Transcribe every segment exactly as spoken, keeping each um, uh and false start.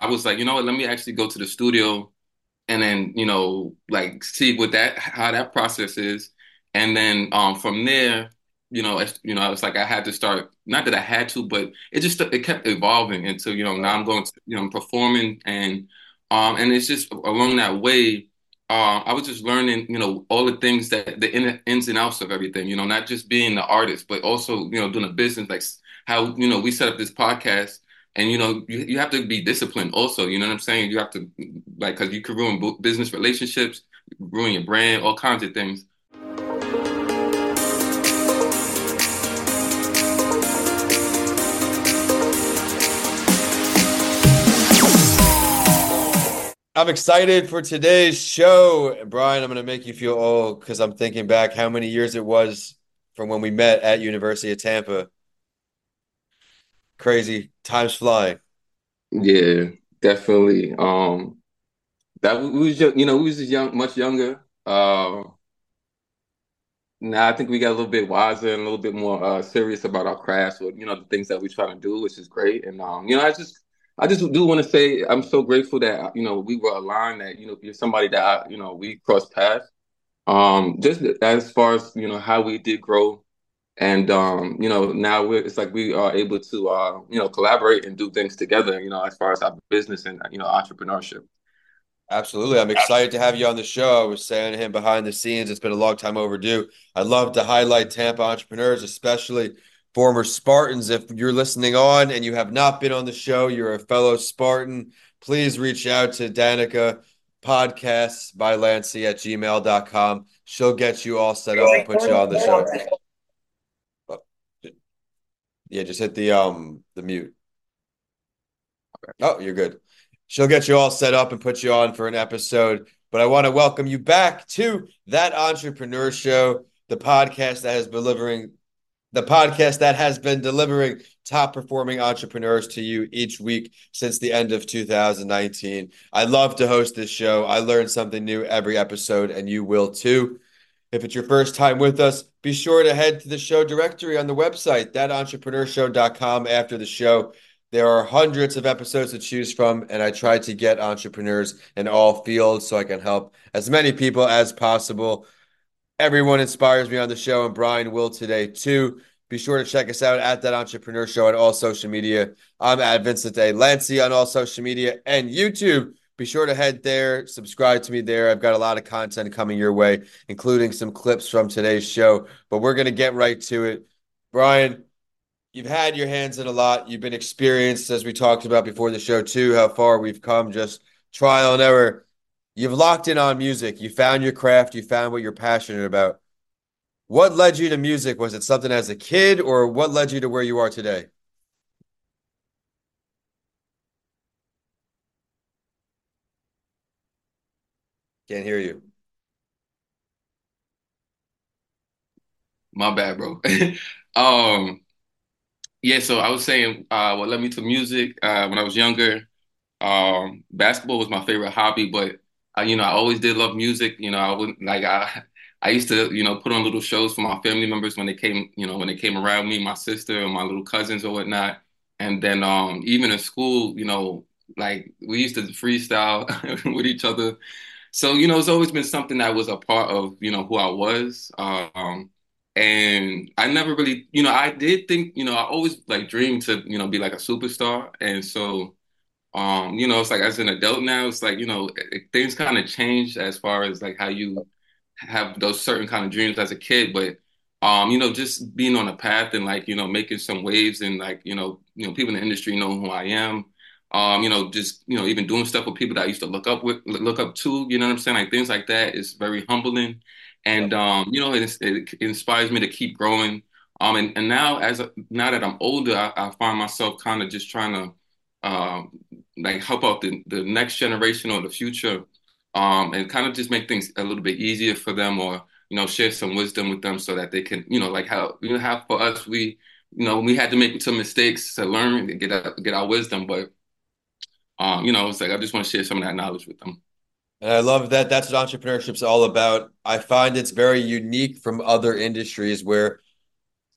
I was like, you know what, let me actually go to the studio and then, you know, like see what that how that process is. And then um from there, you know, it's, you know, I was like I had to start, not that I had to, but it just it kept evolving until, you know, now Right. I'm going to, you know, I'm performing and um and it's just along that way. Uh, I was just learning, you know, all the things that the in, ins and outs of everything, you know, not just being the artist, but also, you know, doing a business, like how, you know, we set up this podcast and, you know, you, you have to be disciplined also, you know what I'm saying? You have to, like, because you could ruin bu- business relationships, ruin your brand, all kinds of things. I'm excited for today's show. Brian, I'm going to make you feel old because I'm thinking back how many years it was from when we met at University of Tampa. Crazy. Time's flying. Yeah, definitely. Um, that we was, ju- you know, we was just young, much younger. Uh, now I think we got a little bit wiser and a little bit more uh, serious about our crafts, or you know, the things that we're trying to do, which is great. And um, you know, I just, I just do want to say I'm so grateful that you know we were aligned. That you know, you're somebody that I, you know we crossed paths. Um, just as far as you know how we did grow, and um, you know now we're it's like we are able to uh, you know collaborate and do things together. You know, as far as our business and you know entrepreneurship. Absolutely. I'm excited to have you on the show. I was saying to him behind the scenes, it's been a long time overdue. I'd love to highlight Tampa entrepreneurs, especially former Spartans. If you're listening on and you have not been on the show, you're a fellow Spartan, please reach out to Danica podcasts by Lancy at gmail dot com. She'll get you all set up and put you on the show. Oh, yeah, just hit the um the mute. Oh, you're good. She'll get you all set up and put you on for an episode. But I want to welcome you back to That Entrepreneur Show, the podcast that has been delivering the podcast that has been delivering top performing entrepreneurs to you each week since the end of two thousand nineteen. I love to host this show. I learn something new every episode, and you will too. If it's your first time with us, be sure to head to the show directory on the website, that entrepreneur show dot com, after the show. There are hundreds of episodes to choose from, and I try to get entrepreneurs in all fields so I can help as many people as possible. Everyone inspires me on the show, and Brian will today too. Be sure to check us out at That Entrepreneur Show on all social media. I'm at Vincent A. Lancy on all social media and YouTube. Be sure to head there, subscribe to me there. I've got a lot of content coming your way, including some clips from today's show. But we're going to get right to it. Brian, you've had your hands in a lot. You've been experienced, as we talked about before the show, too, how far we've come, just trial and error. You've locked in on music. You found your craft. You found what you're passionate about. What led you to music? Was it something as a kid, or what led you to where you are today? Can't hear you. My bad, bro. um, yeah, so I was saying, uh, what led me to music uh, when I was younger. Um, basketball was my favorite hobby, but uh, you know, I always did love music. You know, I wouldn't like I I used to, you know, put on little shows for my family members when they came, you know, when they came around me, my sister and my little cousins or whatnot. And then um even in school, you know, like we used to freestyle with each other. So, you know, it's always been something that was a part of, you know, who I was. Um, and I never really, you know, I did think, you know, I always like dreamed to, you know, be like a superstar. And so um, you know, it's like as an adult now, it's like, you know, it, things kind of changed as far as like how you have those certain kind of dreams as a kid. But um, you know, just being on a path and like, you know, making some waves and like, you know, you know, people in the industry know who I am. Um, you know, just, you know, even doing stuff with people that I used to look up with, look up to, you know what I'm saying? Like things like that is very humbling. Yep. And um, you know, it, it inspires me to keep growing. Um, and, and now as a, now that I'm older, I, I find myself kind of just trying to um like help out the, the next generation or the future, um, and kind of just make things a little bit easier for them, or you know, share some wisdom with them so that they can, you know, like how you know how for us we, you know, we had to make some mistakes to learn and get our, get our wisdom, but um, you know, it's like I just want to share some of that knowledge with them. And I love that. That's what entrepreneurship's all about. I find it's very unique from other industries where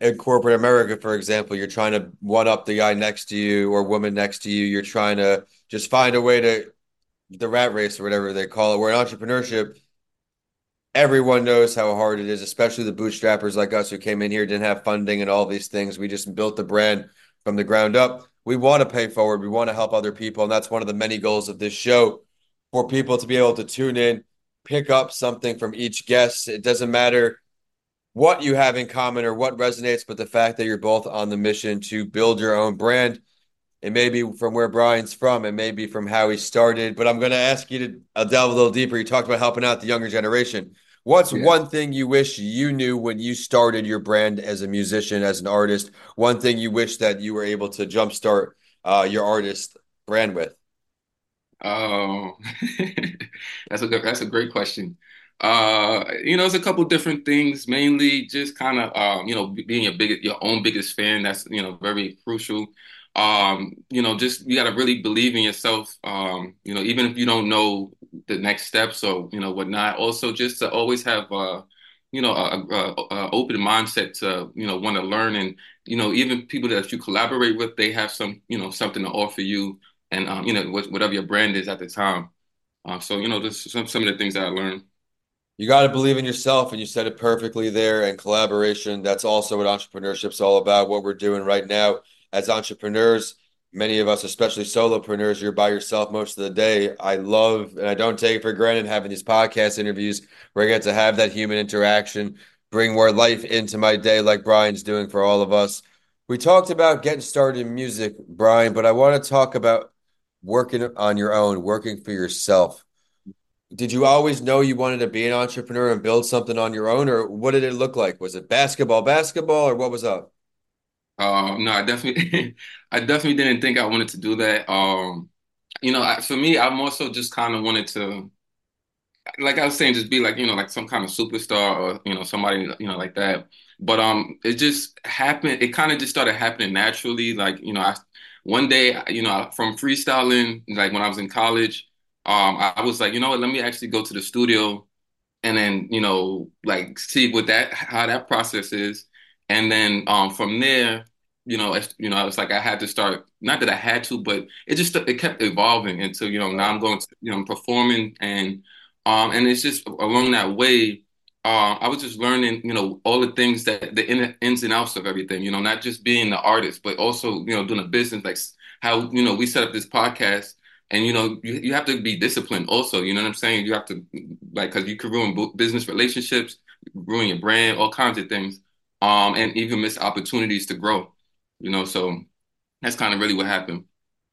in corporate America, for example, you're trying to one up the guy next to you or woman next to you. You're trying to just find a way to the rat race or whatever they call it. Where in entrepreneurship, everyone knows how hard it is, especially the bootstrappers like us who came in here, didn't have funding and all these things. We just built the brand from the ground up. We want to pay forward. We want to help other people. And that's one of the many goals of this show for people to be able to tune in, pick up something from each guest. It doesn't matter what you have in common or what resonates, but the fact that you're both on the mission to build your own brand. It may be from where Brian's from, it may be from how he started, but I'm going to ask you to uh, delve a little deeper. You talked about helping out the younger generation. What's Yeah. one thing you wish you knew when you started your brand as a musician, as an artist? One thing you wish that you were able to jumpstart uh, your artist brand with? Um, that's a good, that's a great question. Uh, you know, it's a couple different things, mainly just kind of, um, you know, being your big, your own biggest fan. That's, you know, very crucial. Um, you know, just you got to really believe in yourself. Um, you know, even if you don't know the next steps or, you know, whatnot, also just to always have, uh, you know, a, a, a open mindset to, you know, want to learn. And, you know, even people that you collaborate with, they have some, you know, something to offer you and um, you know whatever your brand is at the time. Uh, so you know, just some some of the things that I learned. You got to believe in yourself, and you said it perfectly there. And collaboration, that's also what entrepreneurship's all about. What we're doing right now as entrepreneurs, many of us, especially solopreneurs, you're by yourself most of the day. I love, and I don't take it for granted having these podcast interviews where I get to have that human interaction, bring more life into my day, like Brian's doing for all of us. We talked about getting started in music, Brian, but I want to talk about working on your own, working for yourself. Did you always know you wanted to be an entrepreneur and build something on your own, or what did it look like? Was it basketball, basketball, or what was up? Um, no, I definitely, I definitely didn't think I wanted to do that. Um, you know, I, for me, I more so just kind of wanted to, like I was saying, just be like, you know, like some kind of superstar or, you know, somebody, you know, like that. But um, it just happened. It kind of just started happening naturally. Like, you know, I one day, you know, from freestyling, like when I was in college, um, I, I was like, you know what, let me actually go to the studio and then you know like see what that how that process is and then um from there you know it's, you know it's like I had to start not that I had to but it just it kept evolving until you know now Right. I'm going to you know I'm performing and um and it's just along that way uh, I was just learning you know all the things that the in, ins and outs of everything you know not just being the artist but also you know doing a business like how you know we set up this podcast and you know, you you have to be disciplined also. You know what I'm saying? You have to like because you could ruin bu- business relationships, ruin your brand, all kinds of things, um, and even miss opportunities to grow. You know, so that's kind of really what happened.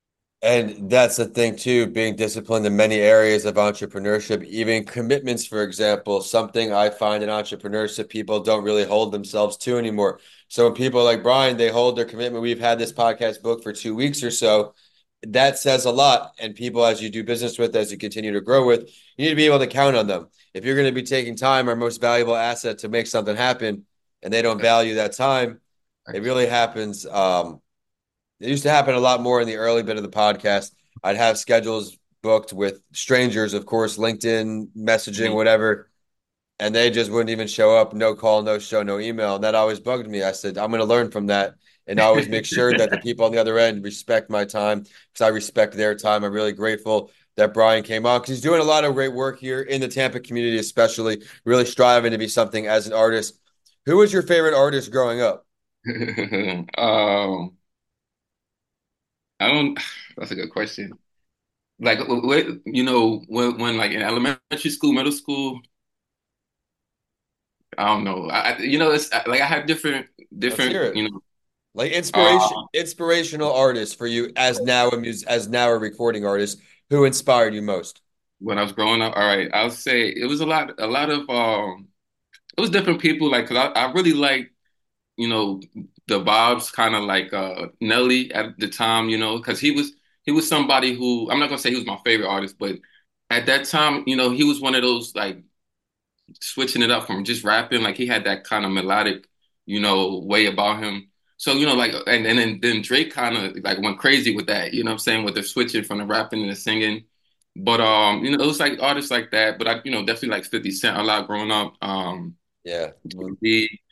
And that's the thing too, being disciplined in many areas of entrepreneurship, even commitments, for example, something I find in entrepreneurship people don't really hold themselves to anymore. So when people like Brian, they hold their commitment. We've had this podcast booked for two weeks or so. That says a lot. And people, as you do business with, as you continue to grow with, you need to be able to count on them. If you're going to be taking time, our most valuable asset to make something happen, and they don't value that time, it really happens. Um, it used to happen a lot more in the early bit of the podcast. I'd have schedules booked with strangers, of course, LinkedIn, messaging, Mhm. whatever, and they just wouldn't even show up. No call, no show, no email. And that always bugged me. I said, I'm going to learn from that and always make sure that the people on the other end respect my time because I respect their time. I'm really grateful that Brian came on because he's doing a lot of great work here in the Tampa community, especially really striving to be something as an artist. Who was your favorite artist growing up? um, I don't. That's a good question. Like, what you know, when when like in elementary school, middle school, I don't know. I, I- you know, it's like I have different Let's hear different it. you know. Like inspiration, Uh, inspirational artists for you as now a mus as now a recording artist who inspired you most. when I was growing up, all right, I'll say it was a lot, a lot of um, it was different people. Like, cause I, I really like, you know, the vibes, kind of like uh Nelly at the time, you know, cause he was he was somebody who I'm not gonna say he was my favorite artist, but at that time, you know, he was one of those like switching it up from just rapping, like he had that kind of melodic, you know, way about him. So, you know, like, and, and then, then Drake kind of like went crazy with that, you know what I'm saying, with the switching from the rapping and the singing. But, um, you know, it was like artists like that. But I, you know, definitely like fifty Cent a lot growing up. Um, Yeah. Jay-Z.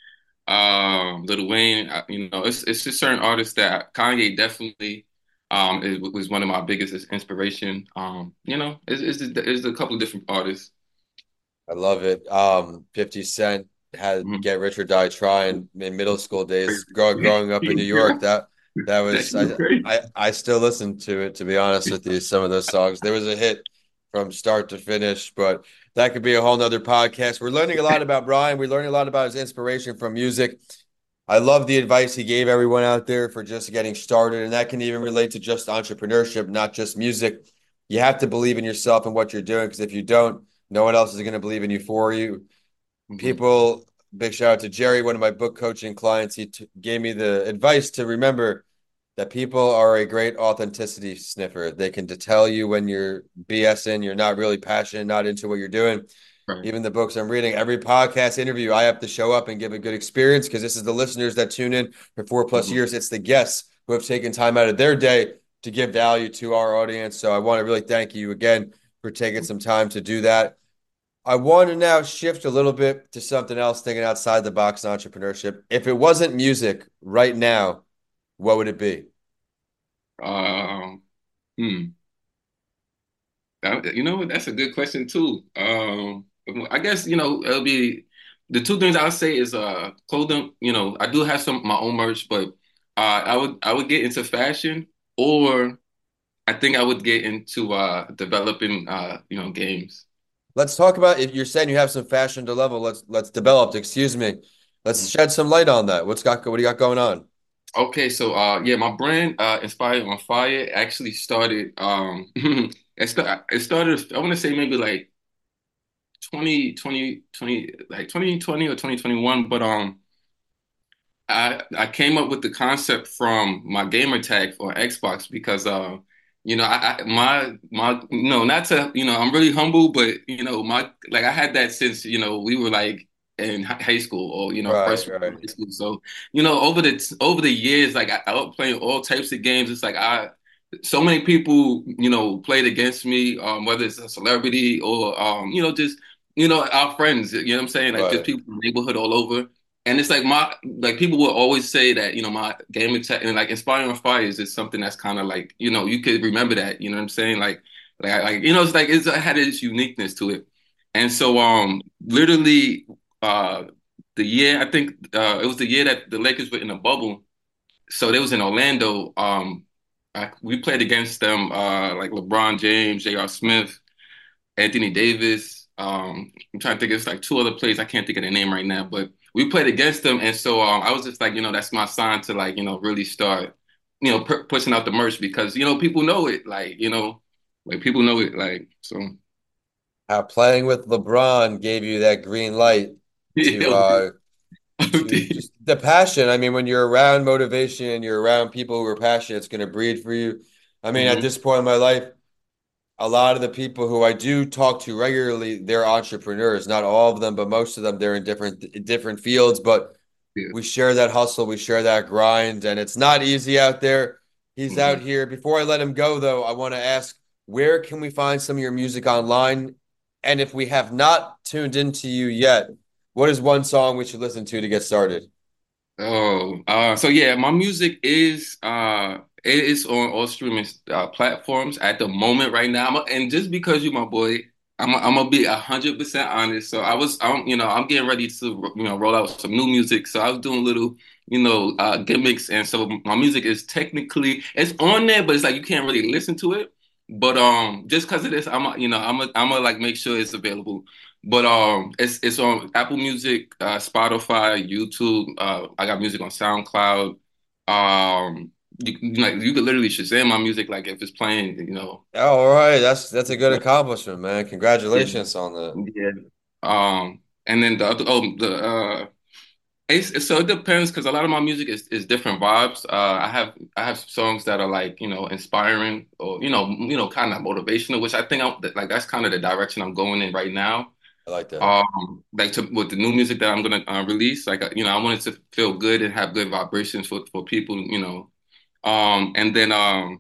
Um, Lil Wayne, I, you know, it's it's just certain artists that Kanye definitely um is, was one of my biggest inspiration. Um, you know, it's it's, it's a couple of different artists. I love it. Um, fifty Cent had Mhm. Get Rich or Die Trying in middle school days. Grow, growing up in New York, that that That was shit was I, crazy. I I still listen to it, to be honest with you. Some of those songs. There was a hit from start to finish, but that could be a whole nother podcast. We're learning a lot about Brian. We're learning a lot about his inspiration from music. I love the advice he gave everyone out there for just getting started, and that can even relate to just entrepreneurship, not just music. You have to believe in yourself and what you're doing, because if you don't, no one else is going to believe in you for you. Mhm. People, big shout out to Jerry, one of my book coaching clients. He t- gave me the advice to remember that people are a great authenticity sniffer. They can tell you when you're BSing, you're not really passionate, not into what you're doing. Right. Even the books I'm reading, every podcast interview, I have to show up and give a good experience, because this is the listeners that tune in for four plus Mhm. years. It's the guests who have taken time out of their day to give value to our audience. So I want to really thank you again for taking some time to do that. I want to now shift a little bit to something else, thinking outside the box entrepreneurship. If it wasn't music right now, what would it be? Um, hmm. That- you know what? That's a good question too. Um, I guess, you know, it'll be the two things I'll say is uh clothing. You know, I do have some of my own merch, but uh I would I would get into fashion, or I think I would get into uh developing uh you know games. Let's talk about, if you're saying you have some fashion to level, let's let's develop, excuse me. Let's shed some light on that. What's got what do you got going on? Okay, so uh yeah, my brand uh Inspired on Fire actually started um it, sta- it started I want to say maybe like twenty twenty twenty like twenty twenty or twenty twenty-one, but um I I came up with the concept from my gamer tag for Xbox because uh you know I, I my my you know not to you know I'm really humble, but you know my like I had that since you know we were like in hi- high school or you know Right, freshman right. high school. So you know over the over the years, like I, I was playing all types of games. It's like I so many people you know played against me, um whether it's a celebrity or um you know just you know our friends, you know what I'm saying, like just Right. people in the neighborhood all over. And it's like my like people will always say that you know my gaming tech and like Inspiring Fire is just something that's kind of like you know you could remember that, you know what I'm saying, like like like you know it's like it's, it had its uniqueness to it. And so um literally uh the year I think uh it was the year that the Lakers were in a bubble, so they was in Orlando. um I, we played against them, uh like LeBron James, J R. Smith, Anthony Davis. Um, I'm trying to think. It's like two other players. I can't think of their name right now, but we played against them, and so um, I was just like, you know, that's my sign to like, you know, really start, you know, pu pushing out the merch because you know people know it, like you know, like people know it, like so. How playing with LeBron gave you that green light to Yeah, uh to just the passion. I mean, when you're around motivation and you're around people who are passionate, it's going to breed for you. I mean, at hmm this point in my life, a lot of the people who I do talk to regularly, they're entrepreneurs. Not all of them, but most of them, they're in different different fields. But yeah. we share that hustle, we share that grind, and it's not easy out there. He's out hmm here. Before I let him go, though, I want to ask, where can we find some of your music online? And if we have not tuned into you yet, what is one song we should listen to to get started? Oh, uh, so yeah, my music is uh it is on all streaming uh, platforms at the moment right now. I'm a- and just because you my boy, I'm i I'm gonna be a hundred percent honest. So I was, I'm, you know, I'm getting ready to, you know, roll out some new music. So I was doing little, you know, uh, gimmicks, and so my music is technically it's on there, but it's like you can't really listen to it. But um, just because of this, I'm, a, you know, I'm, a, I'm gonna like make sure it's available. But um, it's it's on Apple Music, uh, Spotify, YouTube. Uh, I got music on SoundCloud. Um, you, you like you could literally Shazam my music like if it's playing, you know. All right, that's that's a good accomplishment, man. Yeah, Congratulations on that. yeah. Um, and then the other, oh, the uh, it's, it's- so it depends because a lot of my music is is different vibes. Uh, I have I have songs that are like you know inspiring or you know you know kind of motivational, which I think I'm like that's kind of the direction I'm going in right now. I like that. Um, like to with the new music that I'm gonna uh, release, like uh, you know, I want it to feel good and have good vibrations for for people, you know. Um, and then um,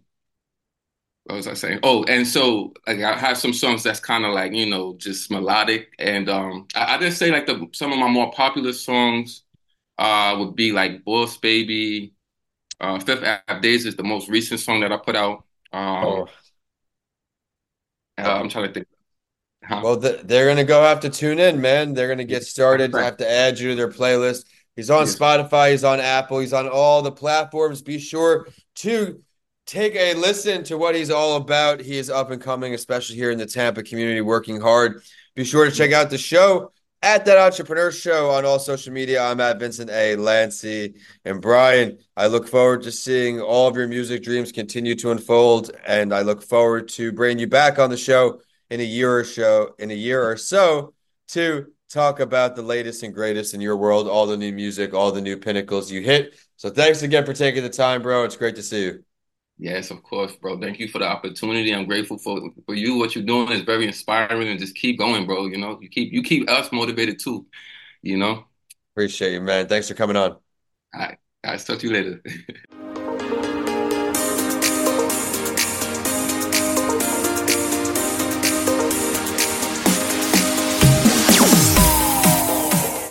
what was I saying? Oh, and so like I have some songs that's kind of like you know just melodic, and um, I, I just say like the some of my more popular songs. uh, would be like Boss Baby. Uh, Fifth Ave Days is the most recent song that I put out. Oh, Um, uh, oh. I'm trying to think. Huh? Well, th they're gonna go have to tune in, man. They're gonna Yeah, get that's a started. fact. Have to add you to their playlist. He's on Yes. Spotify. He's on Apple. He's on all the platforms. Be sure to take a listen to what he's all about. He is up and coming, especially here in the Tampa community, working hard. Be sure to check out the show at That Entrepreneur Show on all social media. I'm at Vincent A. Lancy. And Brian, I look forward to seeing all of your music dreams continue to unfold. And I look forward to bringing you back on the show in a year or so, in a year or so, to talk about the latest and greatest in your world, all the new music, all the new pinnacles you hit. So thanks again for taking the time, bro. It's great to see you. Yes, of course, bro. Thank you for the opportunity. I'm grateful for for you. What you're doing is very inspiring, and just keep going, bro. You know, you keep you keep us motivated too. You know. Appreciate you, man. Thanks for coming on. All right, I'll talk to you later.